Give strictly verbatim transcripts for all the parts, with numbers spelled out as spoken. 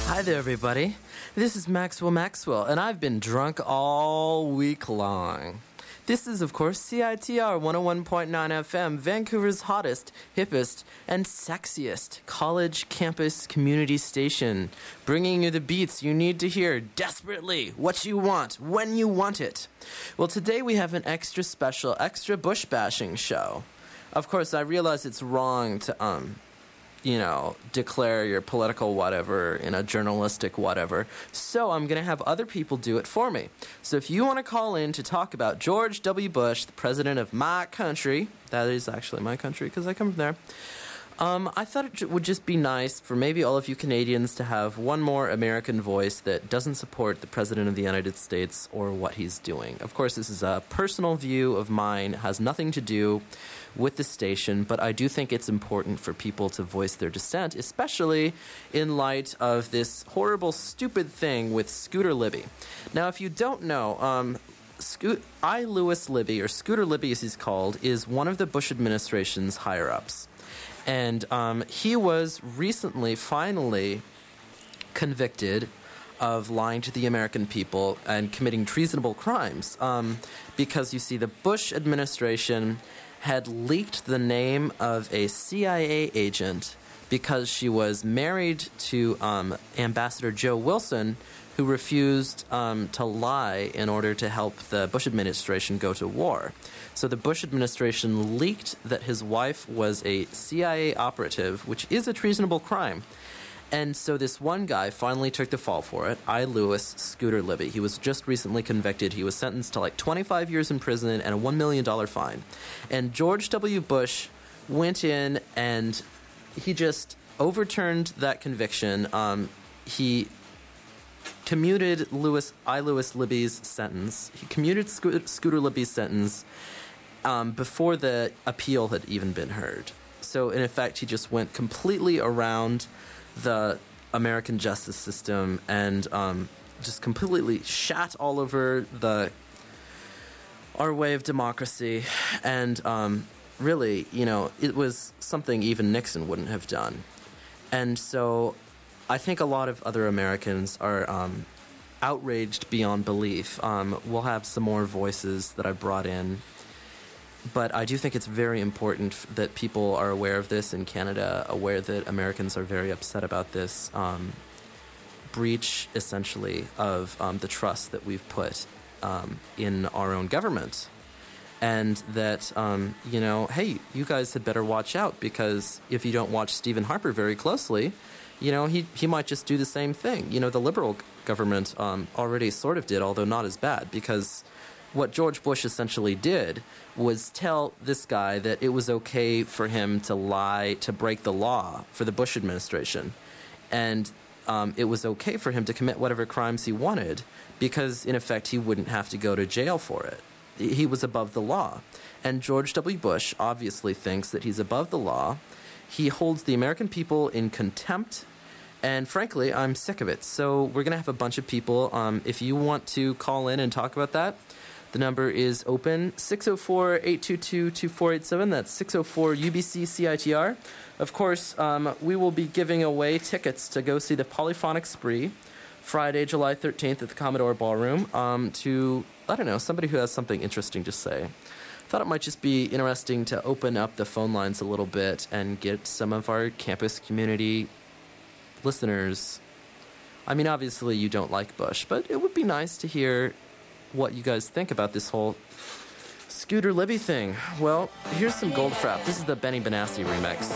Hi there, everybody. This is Maxwell Maxwell, and I've been drunk all week long. This is, of course, C I T R one oh one point nine F M, Vancouver's hottest, hippest, and sexiest college campus community station, bringing you the beats you need to hear desperately, what you want, when you want it. Well, today we have an extra special, extra bush bashing show. Of course, I realize it's wrong to, um... you know, declare your political whatever in a journalistic whatever. So I'm going to have other people do it for me. So if you want to call in to talk about George W. Bush, the president of my country, that is actually my country because I come from there, um, I thought it would just be nice for maybe all of you Canadians to have one more American voice that doesn't support the president of the United States or what he's doing. Of course, this is a personal view of mine, has nothing to do with the station, but I do think it's important for people to voice their dissent, especially in light of this horrible, stupid thing with Scooter Libby. Now, if you don't know, um, Sco- I. Lewis Libby, or Scooter Libby as he's called, is one of the Bush administration's higher-ups. And um, he was recently, finally, convicted of lying to the American people and committing treasonable crimes. Um, because, you see, the Bush administration had leaked the name of a C I A agent because she was married to um, Ambassador Joe Wilson, who refused um, to lie in order to help the Bush administration go to war. So the Bush administration leaked that his wife was a C I A operative, which is a treasonable crime. And so this one guy finally took the fall for it, I. Lewis Scooter Libby. He was just recently convicted. He was sentenced to like twenty-five years in prison and a one million dollars fine. And George W. Bush went in and he just overturned that conviction. Um, he commuted Lewis, I. Lewis Libby's sentence. He commuted Sco- Scooter Libby's sentence um, before the appeal had even been heard. So in effect, he just went completely around the American justice system and um, just completely shat all over the our way of democracy. And um, really, you know, it was something even Nixon wouldn't have done. And so I think a lot of other Americans are um, outraged beyond belief. Um, we'll have some more voices that I brought in. But I do think it's very important that people are aware of this in Canada, aware that Americans are very upset about this um, breach, essentially, of um, the trust that we've put um, in our own government. And that, um, you know, hey, you guys had better watch out, because if you don't watch Stephen Harper very closely, you know, he, he might just do the same thing. You know, the Liberal government um, already sort of did, although not as bad, because what George Bush essentially did was tell this guy that it was okay for him to lie, to break the law for the Bush administration. And um, it was okay for him to commit whatever crimes he wanted because, in effect, he wouldn't have to go to jail for it. He was above the law. And George W. Bush obviously thinks that he's above the law. He holds the American people in contempt. And frankly, I'm sick of it. So we're going to have a bunch of people. Um, if you want to call in and talk about that, the number is open, six oh four, eight two two, two four eight seven. That's six oh four U B C C I T R. Of course, um, we will be giving away tickets to go see the Polyphonic Spree Friday, July thirteenth at the Commodore Ballroom um, to, I don't know, somebody who has something interesting to say. Thought it might just be interesting to open up the phone lines a little bit and get some of our campus community listeners. I mean, obviously you don't like Bush, but it would be nice to hear what you guys think about this whole Scooter Libby thing. Well, here's some Goldfrapp. This is the Benny Benassi remix.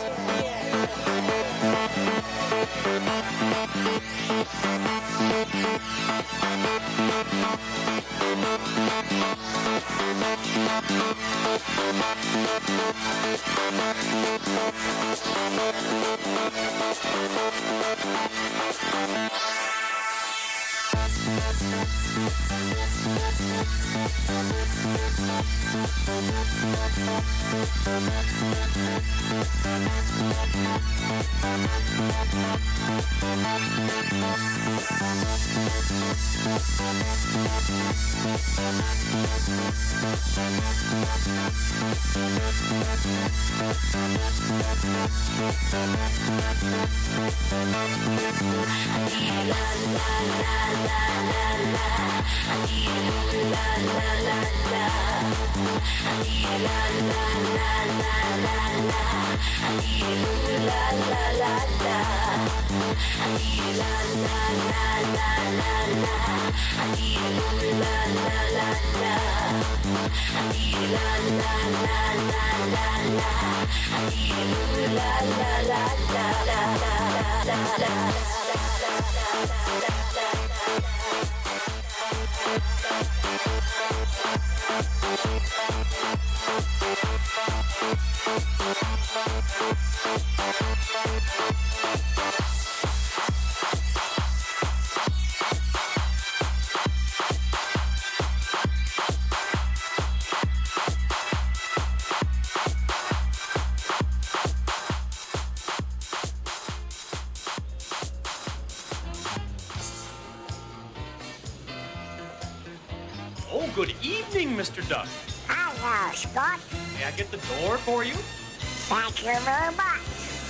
Oh, good evening, Mister Duck. Hello, Scott. May I get the door for you? Thank you very much.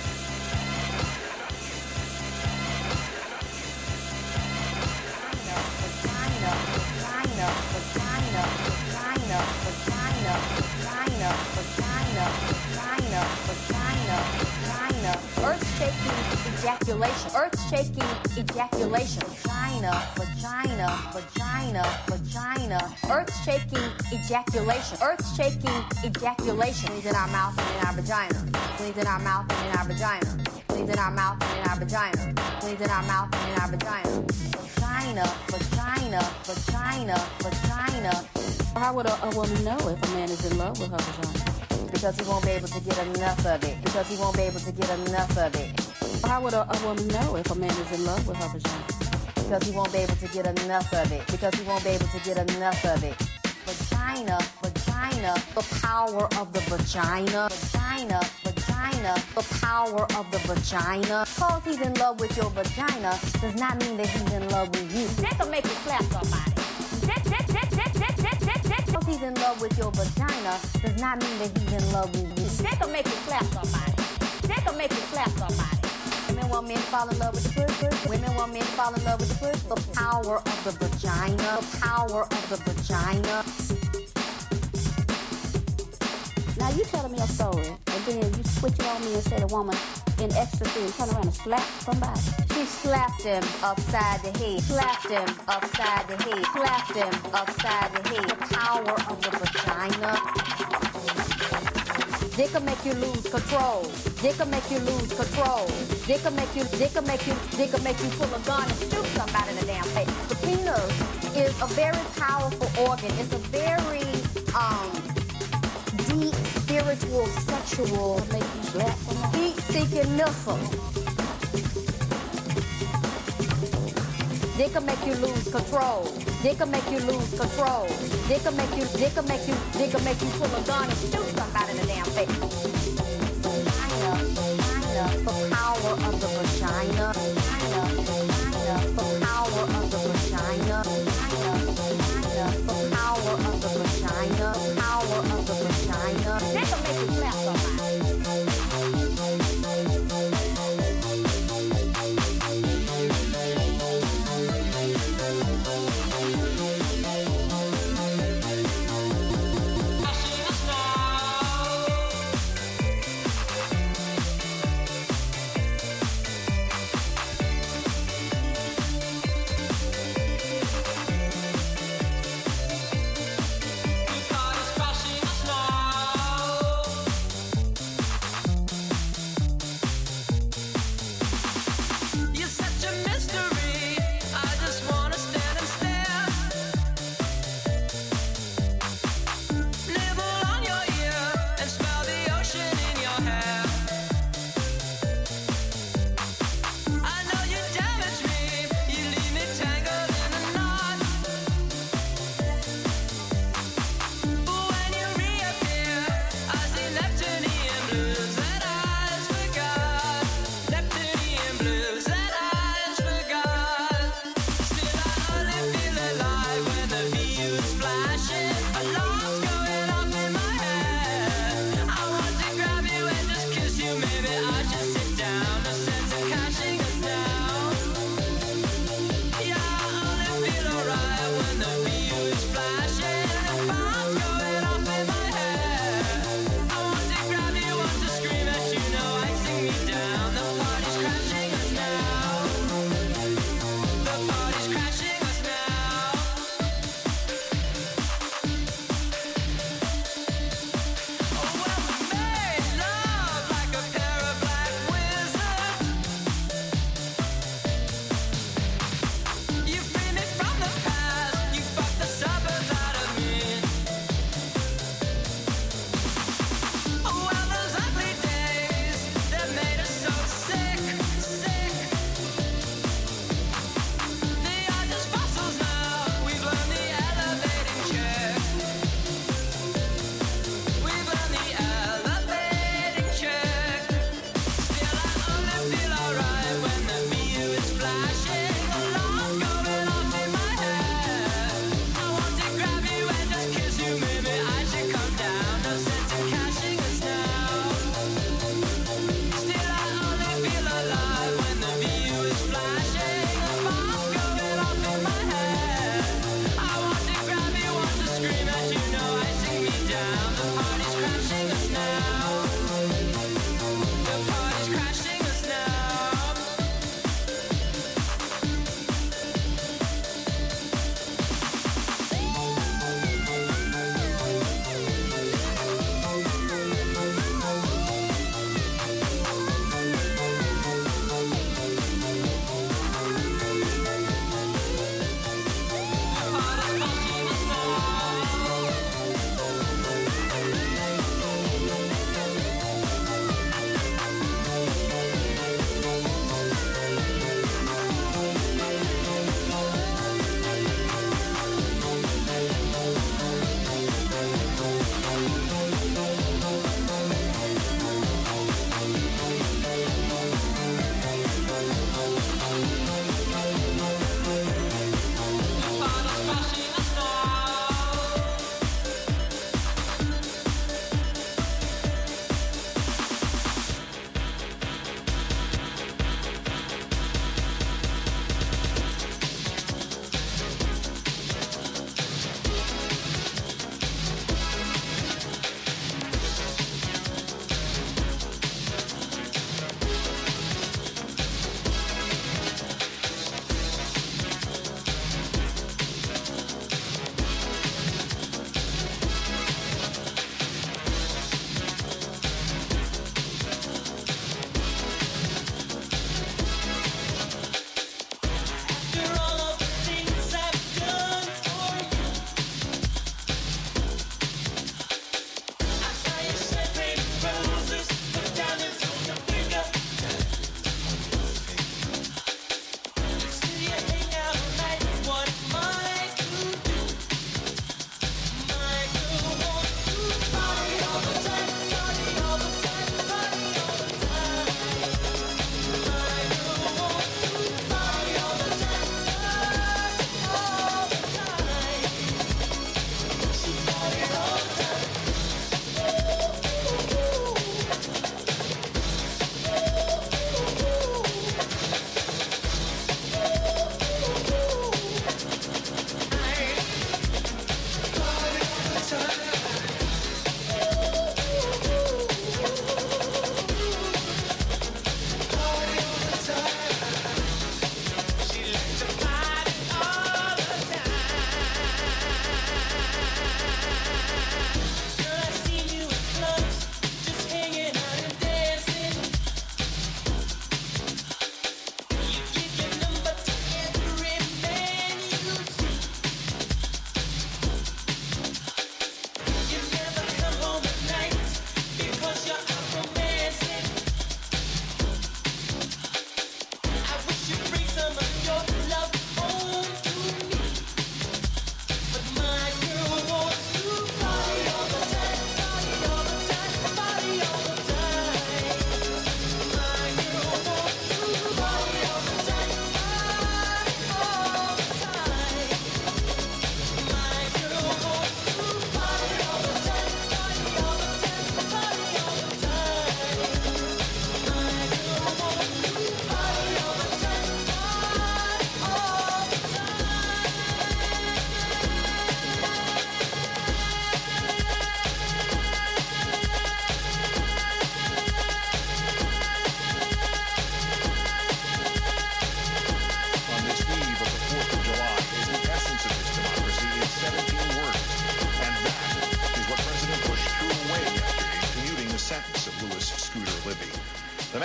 Vagina, vagina, vagina, vagina, vagina, vagina, vagina, vagina, vagina, vagina. Earth-shaking ejaculation. Earth-shaking ejaculation. Vagina, vagina, vagina, vagina. Earth-shaking ejaculation. Earth-shaking ejaculation. Cleans in our mouth and in our vagina. Cleans in our mouth and in our vagina. Cleans in our mouth and in our vagina. Cleans in our mouth and in our vagina. Vagina, vagina, vagina, vagina. How would a, a woman know if a man is in love with her vagina? Because he won't be able to get enough of it. Because he won't be able to get enough of it. How would a, a woman know if a man is in love with her vagina? Because he won't be able to get enough of it. Because he won't be able to get enough of it. Vagina, vagina, the power of the vagina. Vagina, vagina, the power of the vagina. Because he's in love with your vagina does not mean that he's in love with you. That can make you slap somebody. That, that, that, that, that, that, that, that. Because he's in love with your vagina does not mean that he's in love with you. That can make you slap somebody. That can make you slap somebody. Women want men to fall in love with the pussy. Women want men to fall in love with the pussy. The power of the vagina. The power of the vagina. Now you telling me a story, and then you switch it on me and say the woman in ecstasy and turn around and slap somebody. She slapped him upside the head. Slapped him upside the head. Slapped him upside the head. The power of the vagina. They can make you lose control. They can make you lose control. They can make you, they can make you, they can make you pull a gun and shoot somebody in the damn face. The penis is a very powerful organ. It's a very um, deep, spiritual, sexual, Make you slap somebody. heat-seeking missile. They can make you lose control. They can make you lose control. They can make you, they can make you, they can make you pull a gun and shoot somebody in the damn face. Vagina, vagina, the power of the vagina. Vagina, vagina, the power of the vagina. Vagina, vagina, the power of the vagina. Power of the vagina. They can make you slap somebody.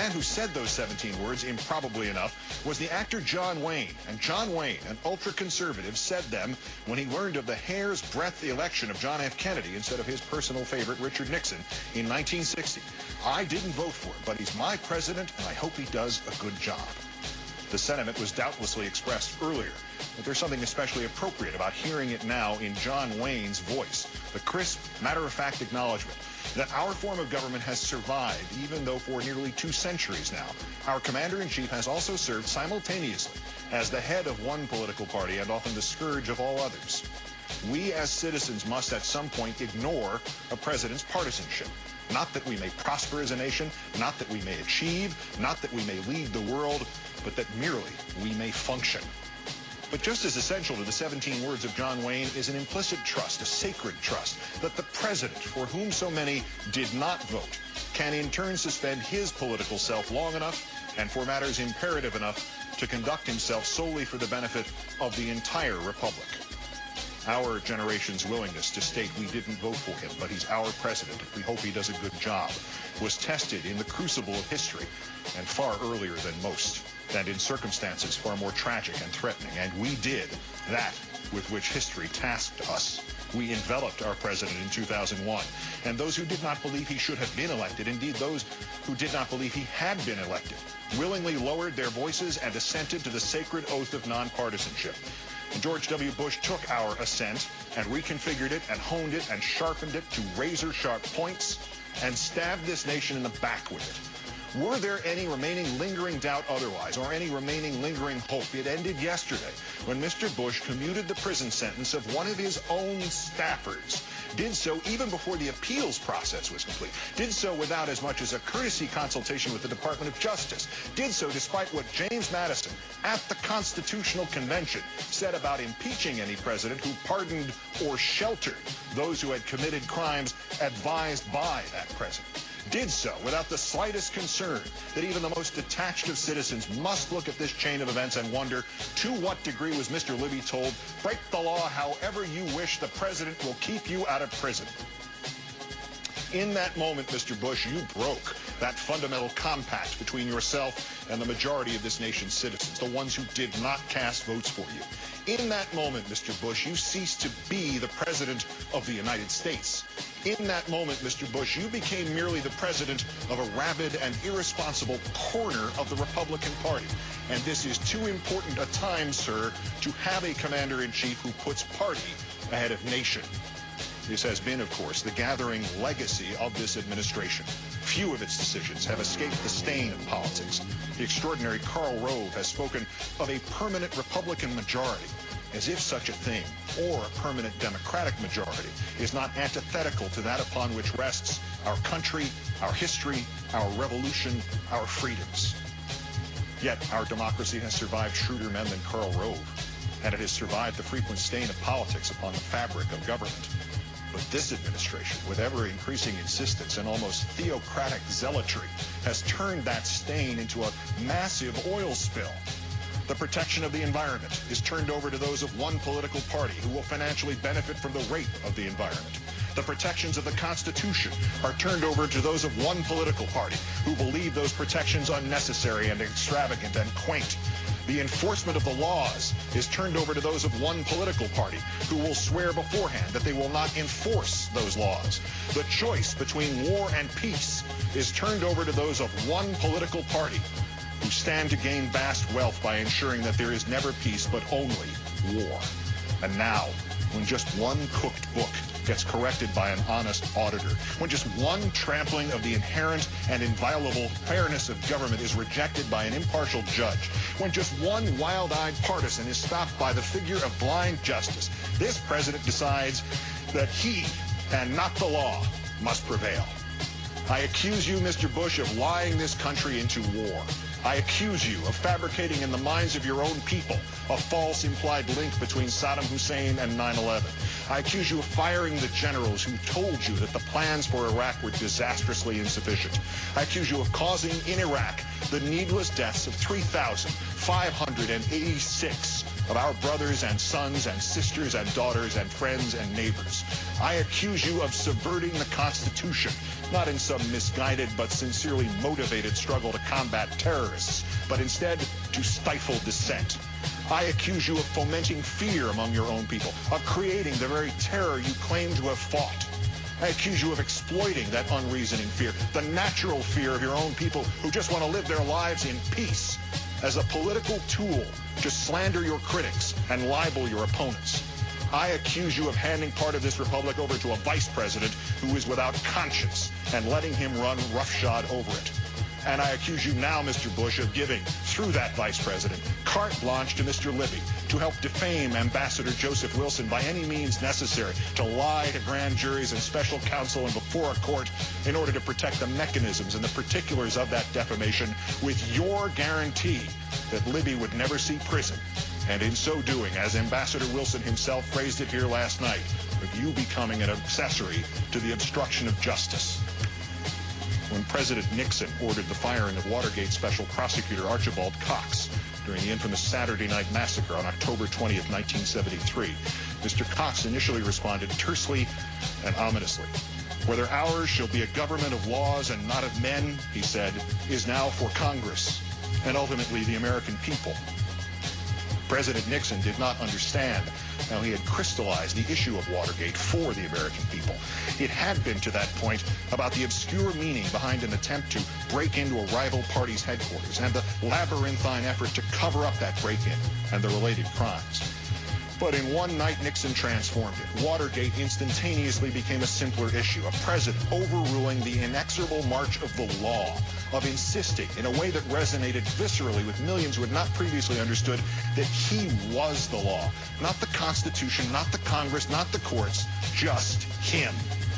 man who said those seventeen words, improbably enough, was the actor John Wayne. And John Wayne, an ultra-conservative, said them when he learned of the hair's breadth election of John F. Kennedy instead of his personal favorite, Richard Nixon, in nineteen sixty. I didn't vote for him, but he's my president, and I hope he does a good job. The sentiment was doubtlessly expressed earlier, but there's something especially appropriate about hearing it now in John Wayne's voice, the crisp, matter-of-fact acknowledgement that our form of government has survived, even though for nearly two centuries now, our commander-in-chief has also served simultaneously as the head of one political party and often the scourge of all others. We as citizens must at some point ignore a president's partisanship. Not that we may prosper as a nation, not that we may achieve, not that we may lead the world, but that merely we may function. But just as essential to the seventeen words of John Wayne is an implicit trust, a sacred trust, that the president, for whom so many did not vote, can in turn suspend his political self long enough and for matters imperative enough to conduct himself solely for the benefit of the entire republic. Our generation's willingness to state we didn't vote for him, but he's our president, we hope he does a good job, was tested in the crucible of history and far earlier than most, and in circumstances far more tragic and threatening. And we did that with which history tasked us. We enveloped our president in two thousand one, and those who did not believe he should have been elected, indeed those who did not believe he had been elected, willingly lowered their voices and assented to the sacred oath of nonpartisanship. George W. Bush took our assent and reconfigured it and honed it and sharpened it to razor-sharp points and stabbed this nation in the back with it. Were there any remaining lingering doubt otherwise, or any remaining lingering hope? It ended yesterday when Mister Bush commuted the prison sentence of one of his own staffers, did so even before the appeals process was complete, did so without as much as a courtesy consultation with the Department of Justice, did so despite what James Madison at the Constitutional Convention said about impeaching any president who pardoned or sheltered those who had committed crimes advised by that president. Did so without the slightest concern that even the most detached of citizens must look at this chain of events and wonder, to what degree was Mister Libby told, break the law however you wish, the president will keep you out of prison. In that moment, Mister Bush, you broke that fundamental compact between yourself and the majority of this nation's citizens, the ones who did not cast votes for you. In that moment, Mister Bush, you ceased to be the president of the United States. In that moment, Mister Bush, you became merely the president of a rabid and irresponsible corner of the Republican Party. And this is too important a time, sir, to have a commander-in-chief who puts party ahead of nation. This has been, of course, the gathering legacy of this administration. Few of its decisions have escaped the stain of politics. The extraordinary Karl Rove has spoken of a permanent Republican majority, as if such a thing, or a permanent Democratic majority, is not antithetical to that upon which rests our country, our history, our revolution, our freedoms. Yet our democracy has survived shrewder men than Karl Rove, and it has survived the frequent stain of politics upon the fabric of government. But this administration, with ever-increasing insistence and almost theocratic zealotry, has turned that stain into a massive oil spill. The protection of the environment is turned over to those of one political party who will financially benefit from the rape of the environment. The protections of the Constitution are turned over to those of one political party who believe those protections unnecessary and extravagant and quaint. The enforcement of the laws is turned over to those of one political party who will swear beforehand that they will not enforce those laws. The choice between war and peace is turned over to those of one political party who stand to gain vast wealth by ensuring that there is never peace but only war. And now, when just one cooked book gets corrected by an honest auditor, when just one trampling of the inherent and inviolable fairness of government is rejected by an impartial judge, when just one wild-eyed partisan is stopped by the figure of blind justice, this president decides that he, and not the law, must prevail. I accuse you, Mister Bush, of lying this country into war. I accuse you of fabricating in the minds of your own people a false implied link between Saddam Hussein and nine eleven. I accuse you of firing the generals who told you that the plans for Iraq were disastrously insufficient. I accuse you of causing in Iraq the needless deaths of three thousand five hundred eighty-six of our brothers and sons and sisters and daughters and friends and neighbors. I accuse you of subverting the Constitution, not in some misguided but sincerely motivated struggle to combat terrorists, but instead to stifle dissent. I accuse you of fomenting fear among your own people, of creating the very terror you claim to have fought. I accuse you of exploiting that unreasoning fear, the natural fear of your own people who just want to live their lives in peace, as a political tool to slander your critics and libel your opponents. I accuse you of handing part of this republic over to a vice president who is without conscience and letting him run roughshod over it. And I accuse you now, Mister Bush, of giving, through that vice president, carte blanche to Mister Libby to help defame Ambassador Joseph Wilson by any means necessary, to lie to grand juries and special counsel and before a court in order to protect the mechanisms and the particulars of that defamation with your guarantee that Libby would never see prison. And in so doing, as Ambassador Wilson himself phrased it here last night, of you becoming an accessory to the obstruction of justice. When President Nixon ordered the firing of Watergate Special Prosecutor Archibald Cox during the infamous Saturday Night Massacre on October twentieth, nineteen seventy-three, Mister Cox initially responded tersely and ominously. Whether ours shall be a government of laws and not of men, he said, is now for Congress and ultimately the American people. President Nixon did not understand how he had crystallized the issue of Watergate for the American people. It had been to that point about the obscure meaning behind an attempt to break into a rival party's headquarters and the labyrinthine effort to cover up that break-in and the related crimes. But in one night, Nixon transformed it. Watergate instantaneously became a simpler issue, a president overruling the inexorable march of the law, of insisting in a way that resonated viscerally with millions who had not previously understood that he was the law. Not the Constitution, not the Congress, not the courts, just him.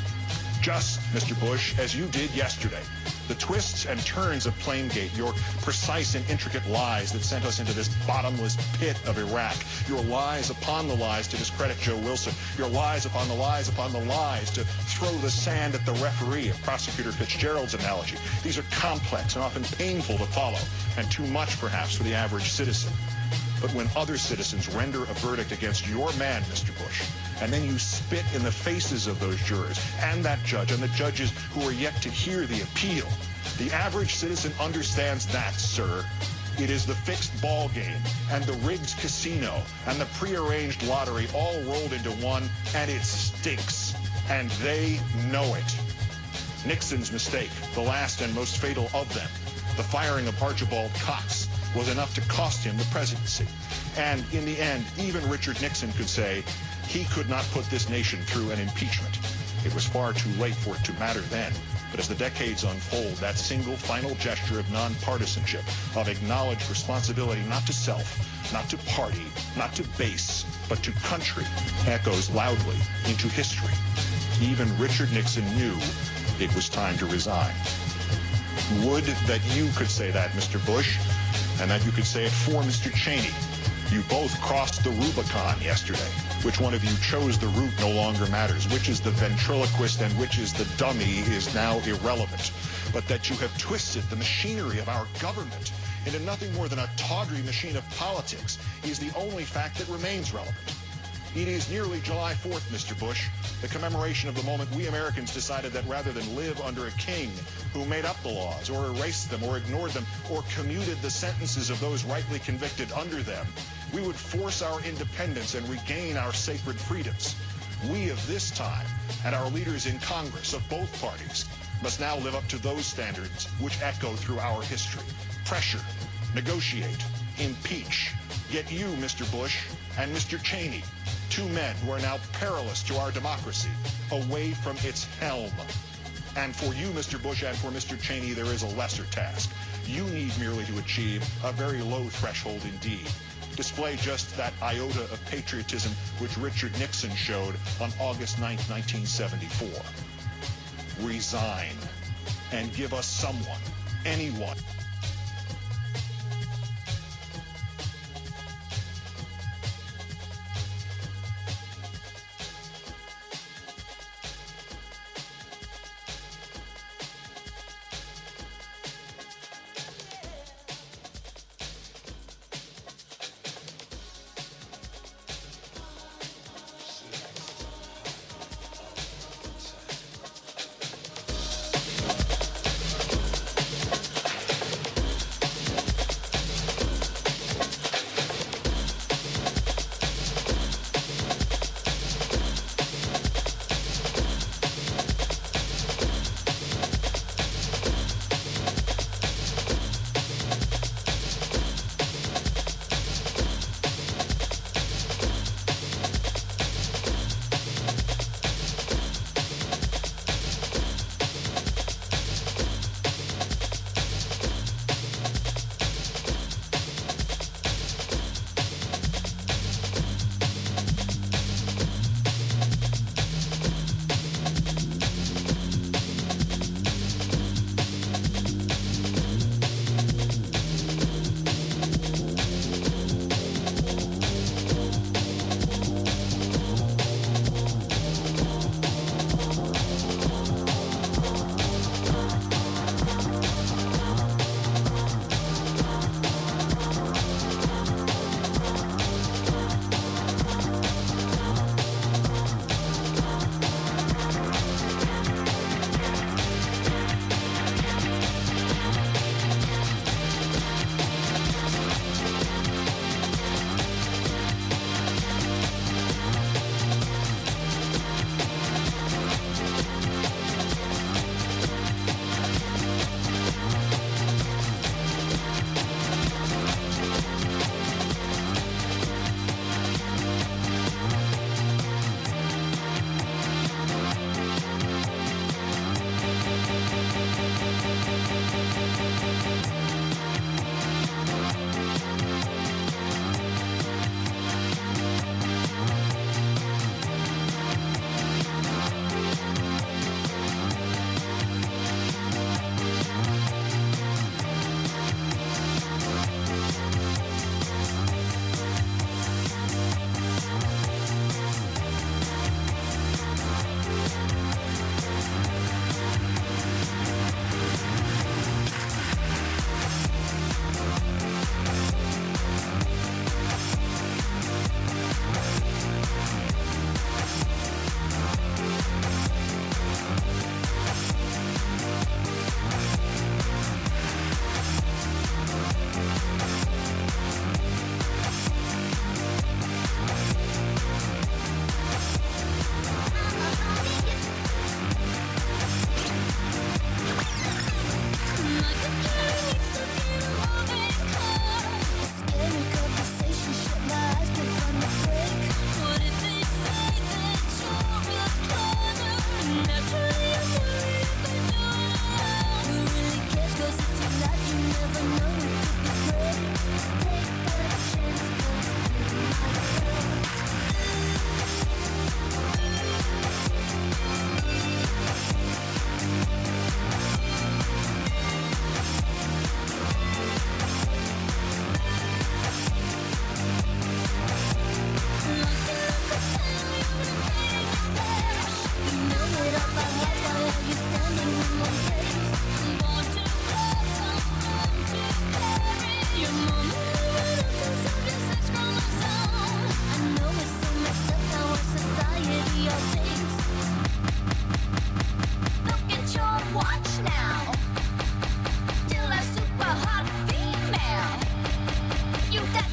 Just, Mister Bush, as you did yesterday. The twists and turns of Plainegate, your precise and intricate lies that sent us into this bottomless pit of Iraq, your lies upon the lies to discredit Joe Wilson, your lies upon the lies upon the lies to throw the sand at the referee of Prosecutor Fitzgerald's analogy. These are complex and often painful to follow, and too much, perhaps, for the average citizen. But when other citizens render a verdict against your man, Mister Bush, and then you spit in the faces of those jurors and that judge and the judges who are yet to hear the appeal, the average citizen understands that, sir. It is the fixed ball game and the rigged casino and the prearranged lottery all rolled into one, and it stinks. And they know it. Nixon's mistake, the last and most fatal of them, the firing of Archibald Cox, was enough to cost him the presidency. And in the end, even Richard Nixon could say he could not put this nation through an impeachment. It was far too late for it to matter then. But as the decades unfold, that single final gesture of nonpartisanship, of acknowledged responsibility not to self, not to party, not to base, but to country, echoes loudly into history. Even Richard Nixon knew it was time to resign. Would that you could say that, Mister Bush, and that you could say it for Mister Cheney. You both crossed the Rubicon yesterday. Which one of you chose the route no longer matters. Which is the ventriloquist and which is the dummy is now irrelevant. But that you have twisted the machinery of our government into nothing more than a tawdry machine of politics is the only fact that remains relevant. It is nearly July fourth, Mister Bush, the commemoration of the moment we Americans decided that rather than live under a king who made up the laws or erased them or ignored them or commuted the sentences of those rightly convicted under them, we would force our independence and regain our sacred freedoms. We of this time and our leaders in Congress of both parties must now live up to those standards which echo through our history. Pressure, negotiate, impeach. Get you, Mister Bush, and Mister Cheney, two men who are now perilous to our democracy, away from its helm. And for you, Mister Bush, and for Mister Cheney, there is a lesser task. You need merely to achieve a very low threshold indeed. Display just that iota of patriotism which Richard Nixon showed on August ninth, nineteen seventy-four. Resign and give us someone, anyone,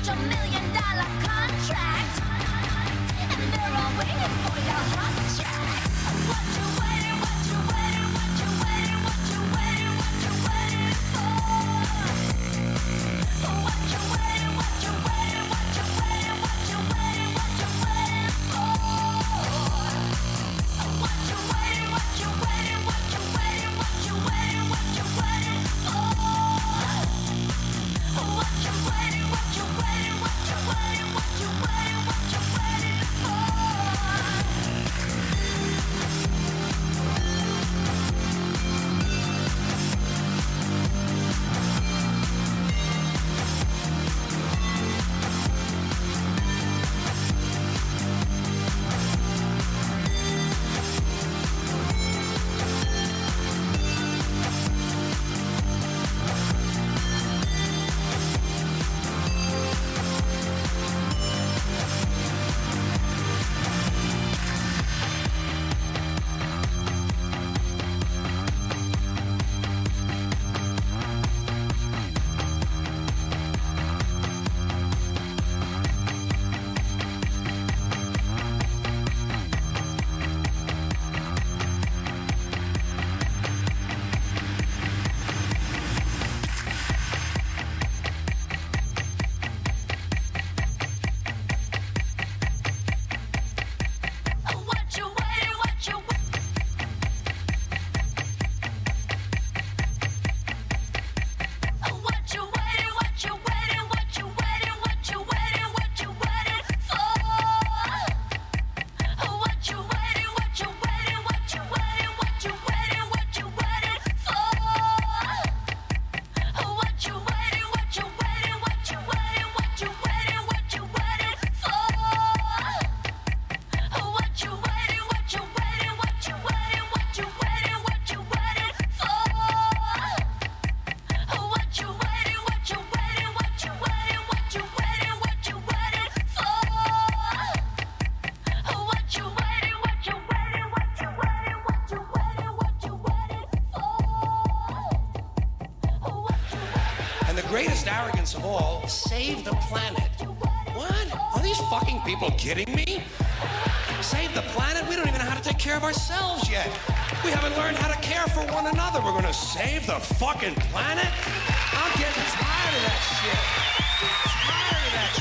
multi-million dollar contract, and they're all waiting for your hot check. What you waiting, what you waiting, what you waiting, what you waiting, what you waiting for? What you waiting, what you waiting, what you waiting, what you waiting, what you waiting for? What you waiting, what you waiting, what you waiting, what you waiting, what you waiting for? What you waiting, what you waiting, what you waiting, what you waiting, what you waiting for? What you waiting, what you What you waiting, what you waiting, what you waiting, what you waiting, what you waiting for? What you waiting, what you waiting, what you waiting, what you waiting, what you waiting for? What you waiting, what you waiting, what you waiting, what you waiting, what you waiting for? What you waiting, what you waiting, what you waiting, what you waiting, what you waiting for? What you waiting, what you waiting, what you waiting, what you waiting, what you waiting for? What you waiting, what you waiting, what you waiting, what you waiting, what you waiting for? And the greatest arrogance of all, save the planet. What? Are these fucking people kidding me? Save the planet? We don't even know how to take care of ourselves yet. We haven't learned how to care for one another. We're gonna save the fucking planet? I'm getting tired of that shit. Tired of that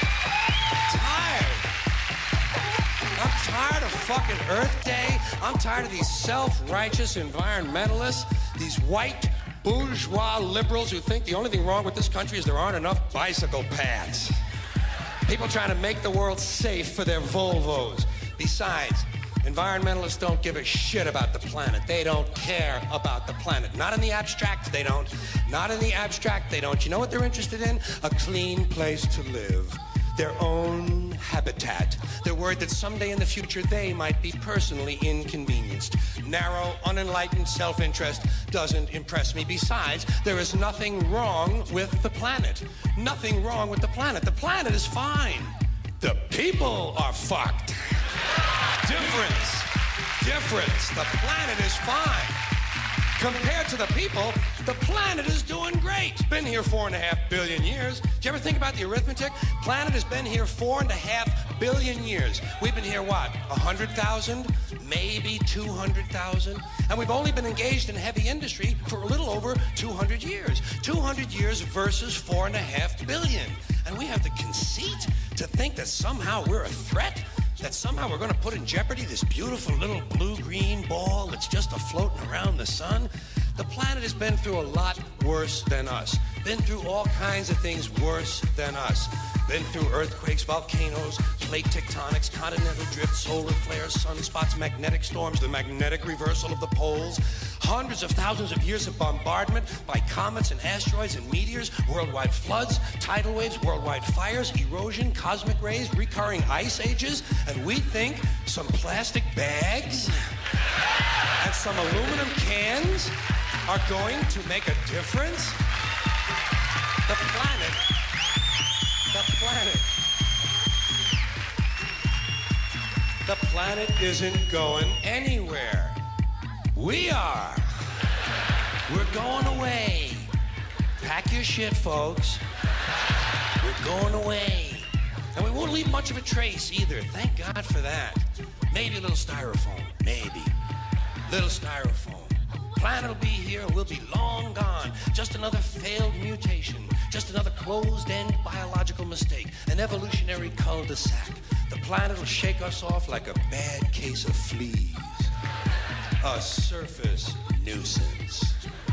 shit. Tired. I'm tired of fucking Earth Day. I'm tired of these self-righteous environmentalists, these white bourgeois liberals who think the only thing wrong with this country is there aren't enough bicycle paths. People trying to make the world safe for their Volvos. Besides, environmentalists don't give a shit about the planet. They don't care about the planet. Not in the abstract, they don't. Not in the abstract, they don't. You know what they're interested in? A clean place to live. Their own habitat. They're worried that someday in the future they might be personally inconvenienced. Narrow, unenlightened self-interest doesn't impress me. Besides, there is nothing wrong with the planet. Nothing wrong with the planet. The planet is fine. The people are fucked. Difference. Difference. The planet is fine. Compared to the people, the planet is doing great. It's been here four and a half billion years. Did you ever think about the arithmetic? Planet has been here four and a half billion years. We've been here, what, one hundred thousand? Maybe two hundred thousand? And we've only been engaged in heavy industry for a little over two hundred years. two hundred years versus four and a half billion. And we have the conceit to think that somehow we're a threat? That somehow we're going to put in jeopardy this beautiful little blue-green ball that's just a-floating around the sun? The planet has been through a lot worse than us. Been through all kinds of things worse than us. Been through earthquakes, volcanoes, plate tectonics, continental drift, solar flares, sunspots, magnetic storms, the magnetic reversal of the poles, hundreds of thousands of years of bombardment by comets and asteroids and meteors, worldwide floods, tidal waves, worldwide fires, erosion, cosmic rays, recurring ice ages, and we think some plastic bags and some aluminum cans are going to make a difference? The planet, the planet, the planet isn't going anywhere. We are. We're going away. Pack your shit, folks. We're going away. And we won't leave much of a trace either. Thank God for that. Maybe a little styrofoam. Maybe. Little styrofoam. Planet will be here and we'll be long gone. Just another failed mutation. Just another closed-end biological mistake. An evolutionary cul-de-sac. The planet will shake us off like a bad case of fleas. A surface nuisance.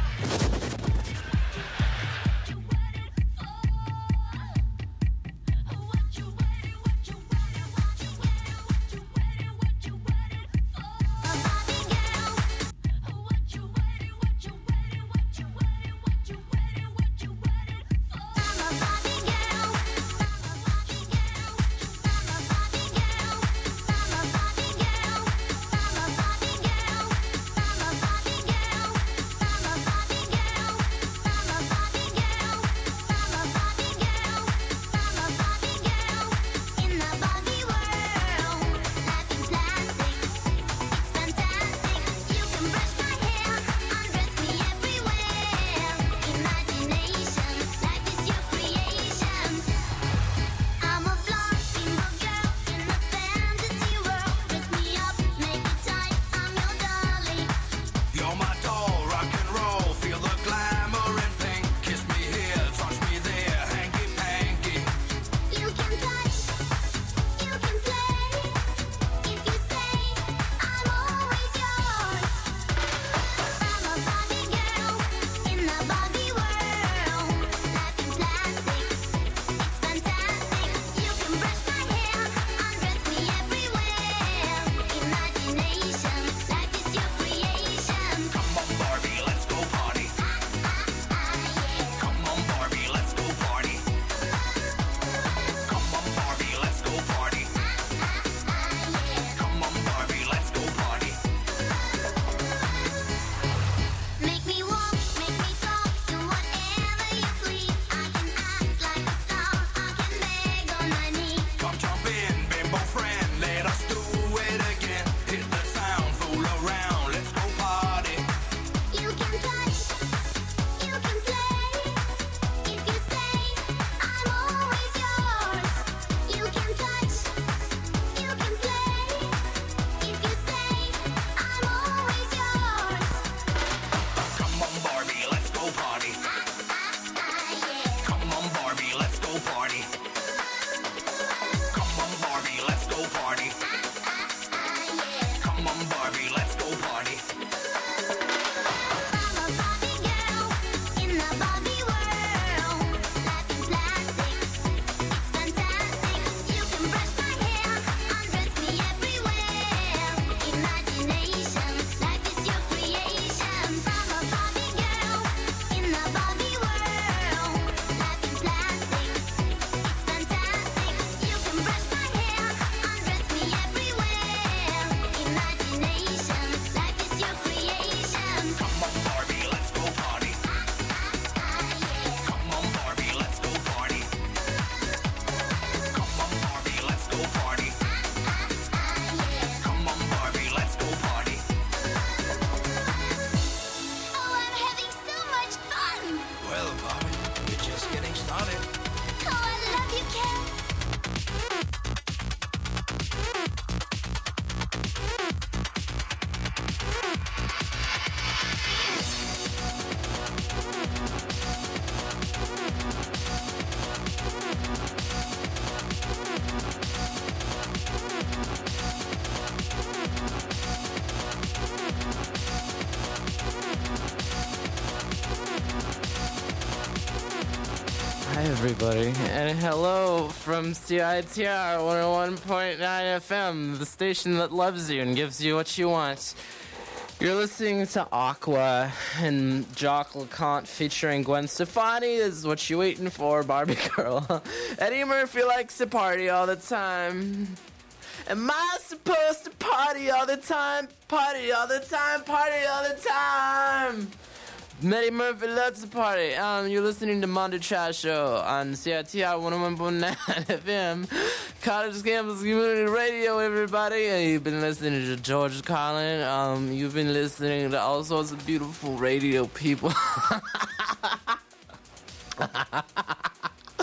Hi, everybody, and hello from C I T R one oh one point nine F M, the station that loves you and gives you what you want. You're listening to Aqua and Jock LeConte featuring Gwen Stefani. This is what you waiting for, Barbie Girl. Eddie Murphy likes to party all the time. Am I supposed to party all the time? Party all the time, party all the time. Eddie Murphy loves to party. Um, you're listening to Monday Chat Show on C I T R one oh one point nine F M, College Campus Community Radio, everybody. And you've been listening to George Carlin. Um, you've been listening to all sorts of beautiful radio people.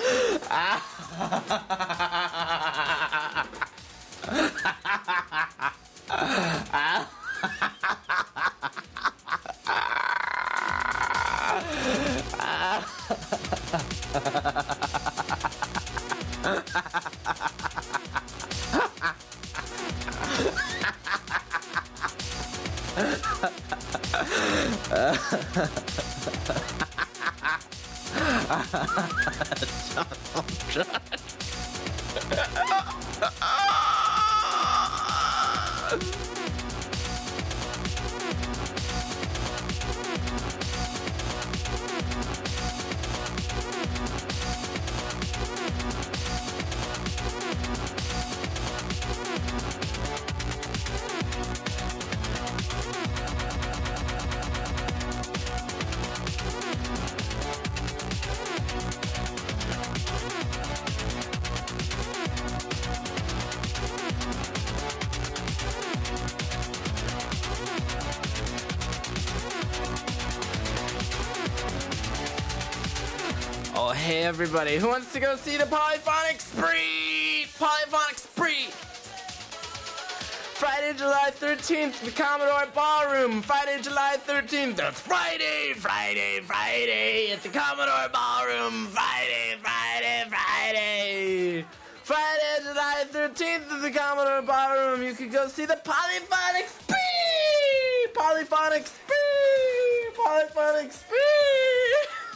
Oh, hey everybody, who wants to go see the Polyphonic Spree? Polyphonic Spree! Friday, July thirteenth, the Commodore Ballroom. Friday, July thirteenth, that's Friday, Friday, Friday, at the Commodore Ballroom. Friday, Friday, Friday. Friday, July thirteenth, at the Commodore Ballroom. You can go see the Polyphonic Spree! Polyphonic Spree! Polyphonic Spree!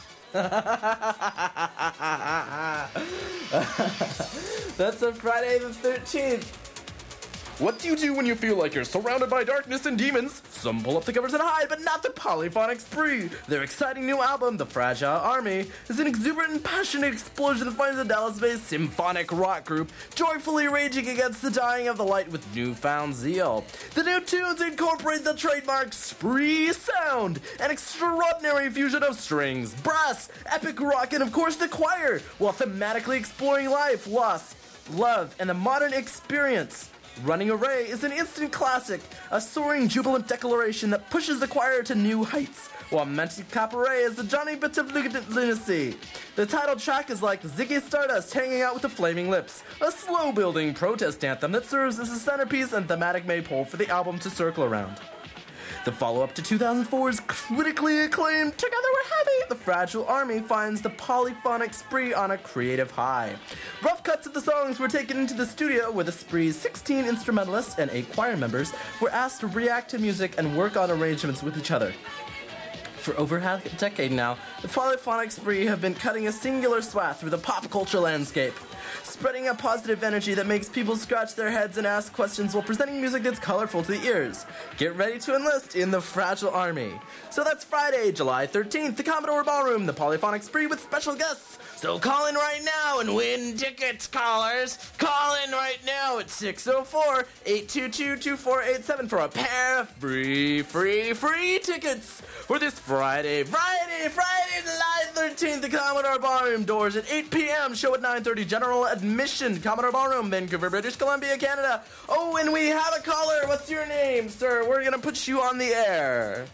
That's a Friday the thirteenth. What do you do when you feel like you're surrounded by darkness and demons? Some pull up the covers and hide, but not the Polyphonic Spree. Their exciting new album, The Fragile Army, is an exuberant and passionate explosion that finds a Dallas-based symphonic rock group joyfully raging against the dying of the light with newfound zeal. The new tunes incorporate the trademark Spree sound, an extraordinary fusion of strings, brass, epic rock, and of course the choir, while thematically exploring life, loss, love, and the modern experience. Running Array is an instant classic, a soaring, jubilant declaration that pushes the choir to new heights, while Mantic Cabaret is the Johnny Bit of lunacy. The title track is like Ziggy Stardust hanging out with the Flaming Lips, a slow-building protest anthem that serves as a centerpiece and thematic maypole for the album to circle around. The follow-up to two thousand four's critically acclaimed Together We're Happy, The Fragile Army finds the Polyphonic Spree on a creative high. Rough cuts of the songs were taken into the studio where the Spree's sixteen instrumentalists and eight choir members were asked to react to music and work on arrangements with each other. For over half a decade now, the Polyphonic Spree have been cutting a singular swath through the pop culture landscape, spreading a positive energy that makes people scratch their heads and ask questions while presenting music that's colorful to the ears. Get ready to enlist in the Fragile Army. So that's Friday, July thirteenth, the Commodore Ballroom, the Polyphonic Spree with special guests. So call in right now and win tickets, callers. Call in right now at six oh four, eight two two, two four eight seven for a pair of free, free, free tickets for this Friday, Friday, Friday, July thirteenth, the Commodore Ballroom. Doors at eight p.m., show at nine thirty, general admission, Commodore Ballroom, Vancouver, British Columbia, Canada. Oh, and we have a caller. What's your name, sir? We're gonna put you on the air.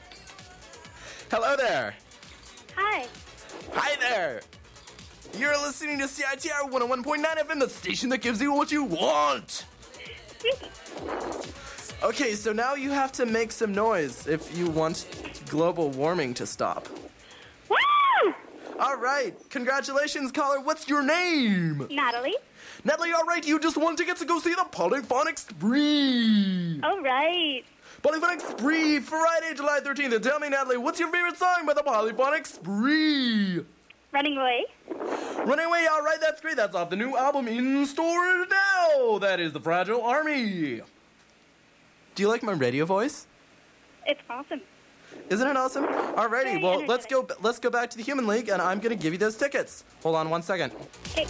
Hello there. Hi. Hi there. You're listening to C I T R one oh one point nine F M, the station that gives you what you want. Okay, so now you have to make some noise if you want global warming to stop. Woo! All right. Congratulations, caller. What's your name? Natalie. Natalie, all right. You just won tickets to go see the Polyphonic Spree. All right. Polyphonic Spree, Friday, July thirteenth. And tell me, Natalie, what's your favorite song by the Polyphonic Spree? Running away. Running Away, all right. That's great. That's off the new album in stores now. That is The Fragile Army. Do you like my radio voice? It's awesome. Isn't it awesome? Alrighty, Very well, let's energetic. go let's go back to the Human League, and I'm going to give you those tickets. Hold on one second. Okay.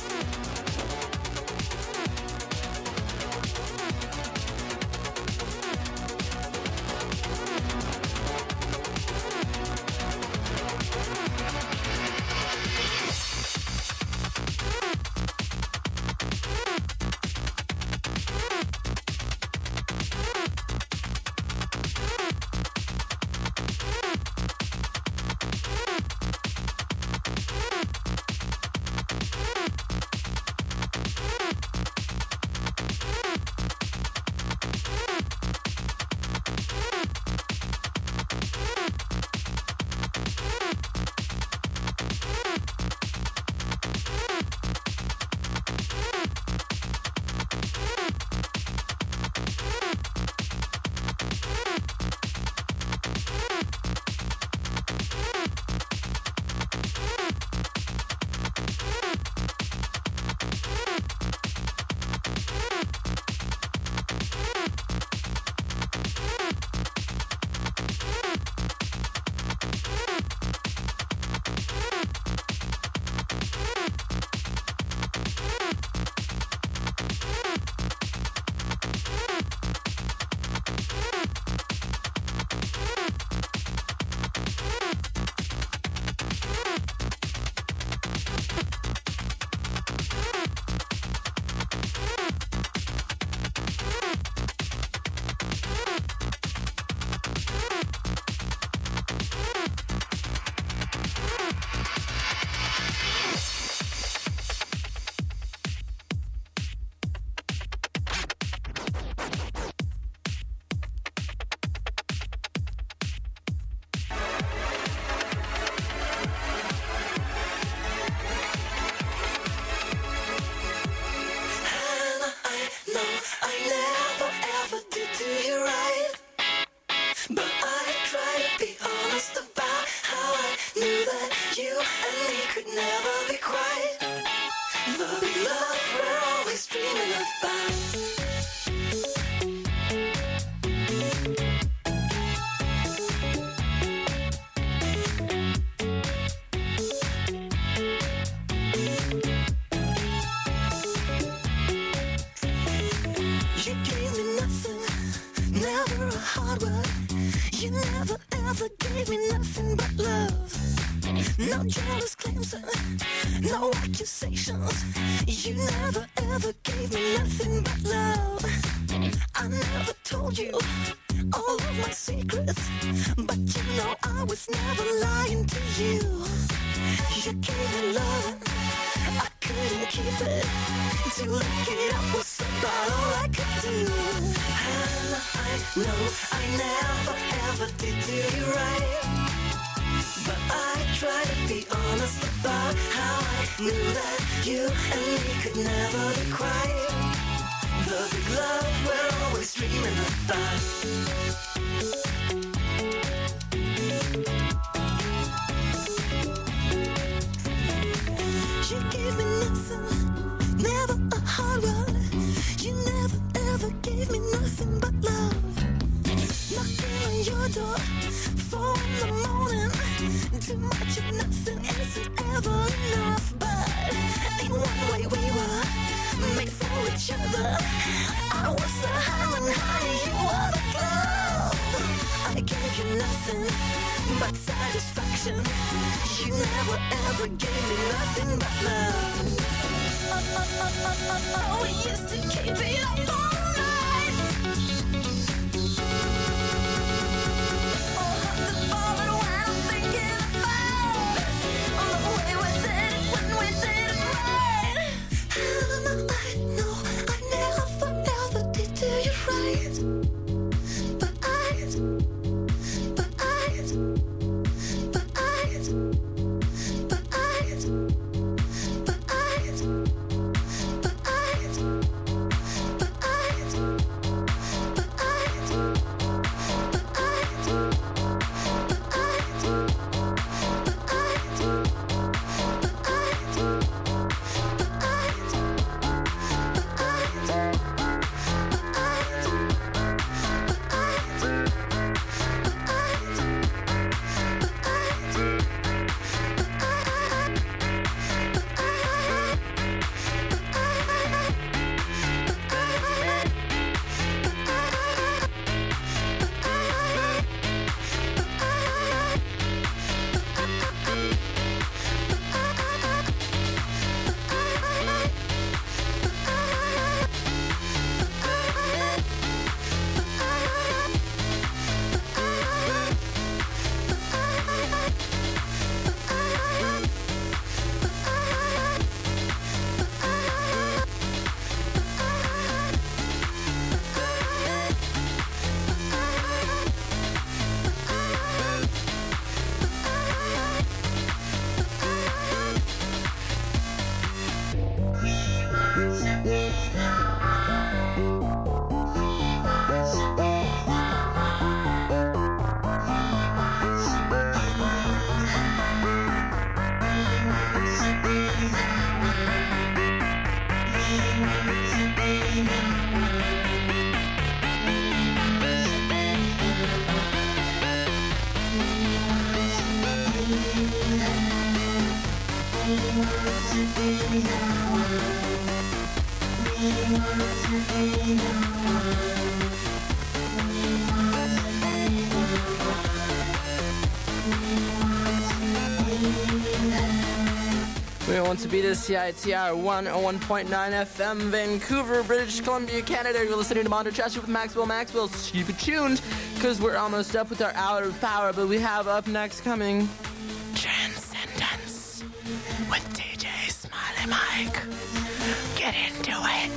You never ever gave me nothing but love. No jealous claims and no accusations. You never ever gave me nothing but love. I never told you all of my secrets, but you know I was never lying to you. You gave me love, I couldn't keep it. To look it up was about all I could do. And I know I never ever did do you right, but I try to be honest about how I knew that you and me could never be quite the big love we're always dreaming about. You gave me nothing, never a hard one. You never ever gave me nothing but love. Knocking on your door, four in the morning. Too much of nothing isn't ever enough. But in one way we were made for each other. I was the hammer and honey, you were the glove. I gave you nothing but satisfaction. You never ever gave me nothing but love. Oh, oh, oh, oh, oh, oh, we used to keep it up all night. Oh, hot the moment when I'm thinking about all the way we did it when we did it right. And I know I never ever did do you right, but I, but I, but I, but I, but I, but I, but I, but I, We want to be the C I T R one oh one point nine F M, Vancouver, British Columbia, Canada. You're listening to Monder Trash with Maxwell Maxwell. Keep it tuned, because we're almost up with our hour of power, but we have up next coming Transcendence with D J Smiley Mike. Get into it.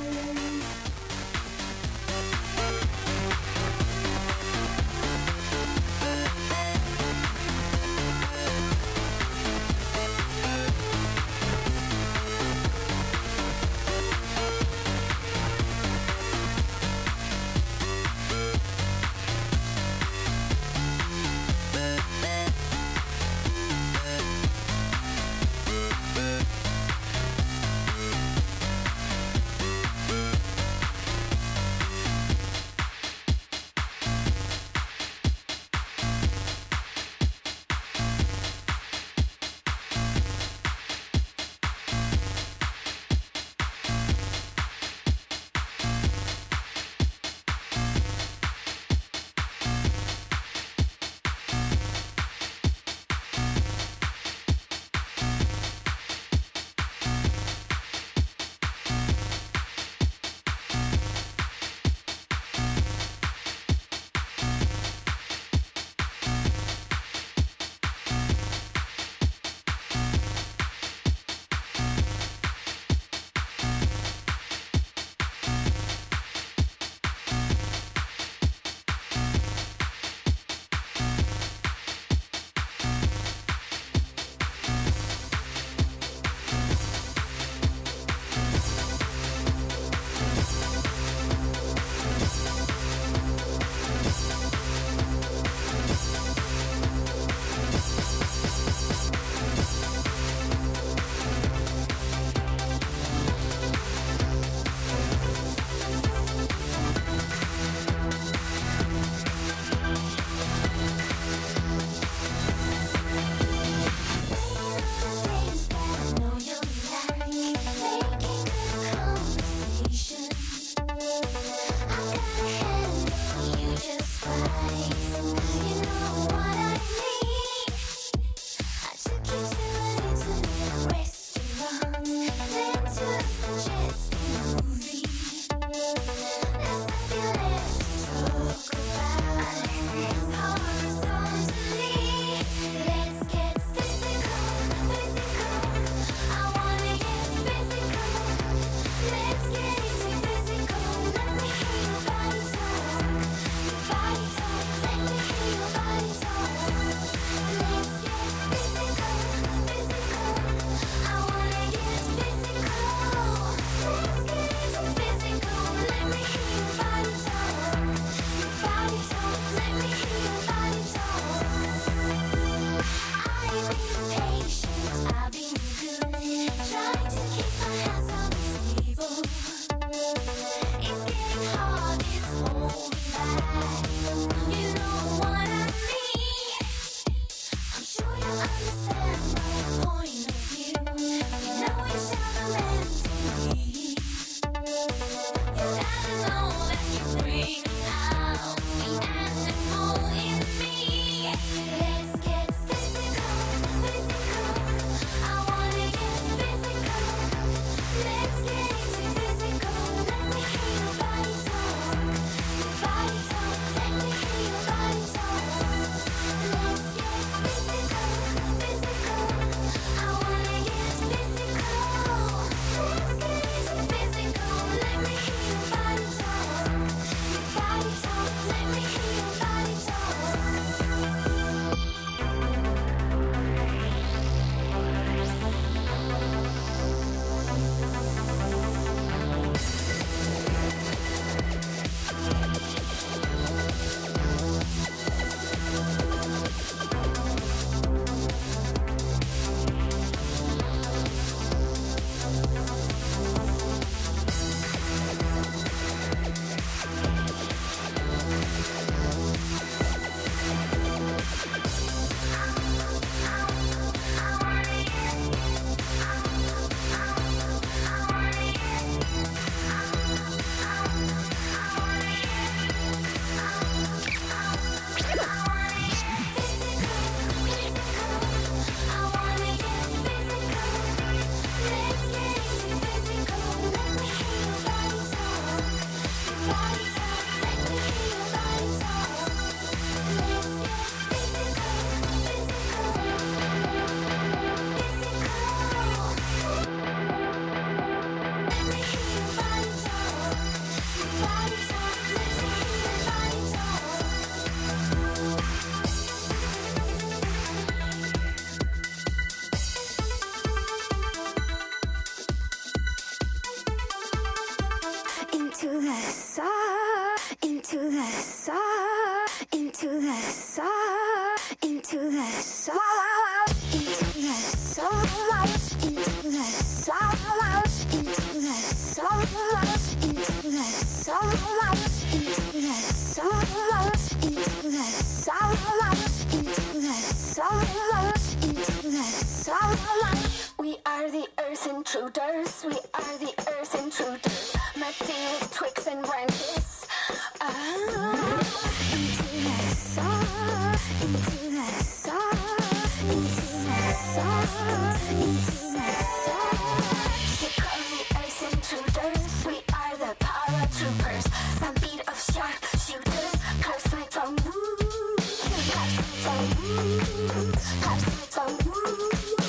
into the sun, into the sun, into the sun, into the sun, into the sun, into the sun, into the sun, into the sun, into the sun, into the sun, into the sun, into the sun. We are the earth intruders, we are the earth intruders, Matilda, Twix and Branches. Ah, into the sun, into the sun, into the sun, into the sun. They call the earth intruders, we are the paratroopers, some beat of sharp shooters, curse like from woo, curse like from woo, curse like from woo.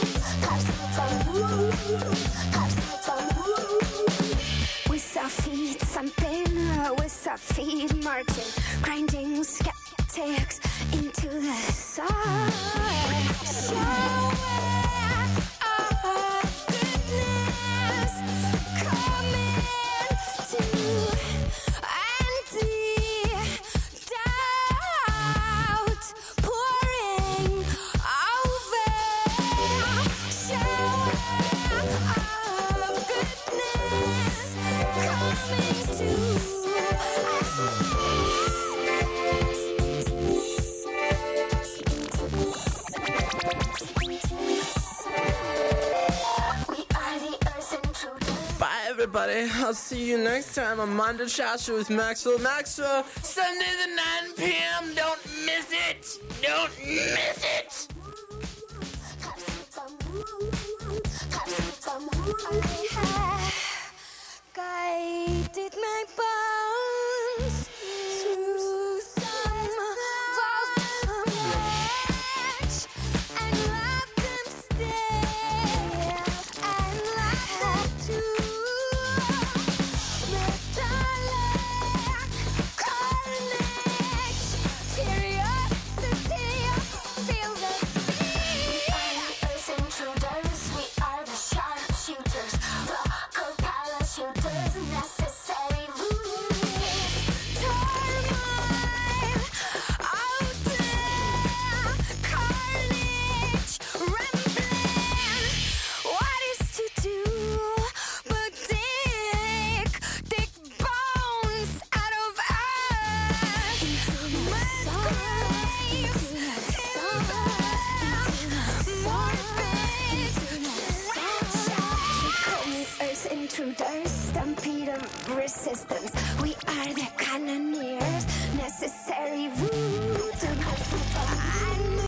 With our feet thumping, with our feet marching, grinding skeptics into the sun. Shower of goodness coming to empty doubt pouring over. Shower of goodness coming to We are the earth intruders. Bye, everybody. I'll see you next time on Mind and Shasha with Maxwell Maxwell. Sunday the nine p.m. Don't miss it. Don't miss it. I have guided my body.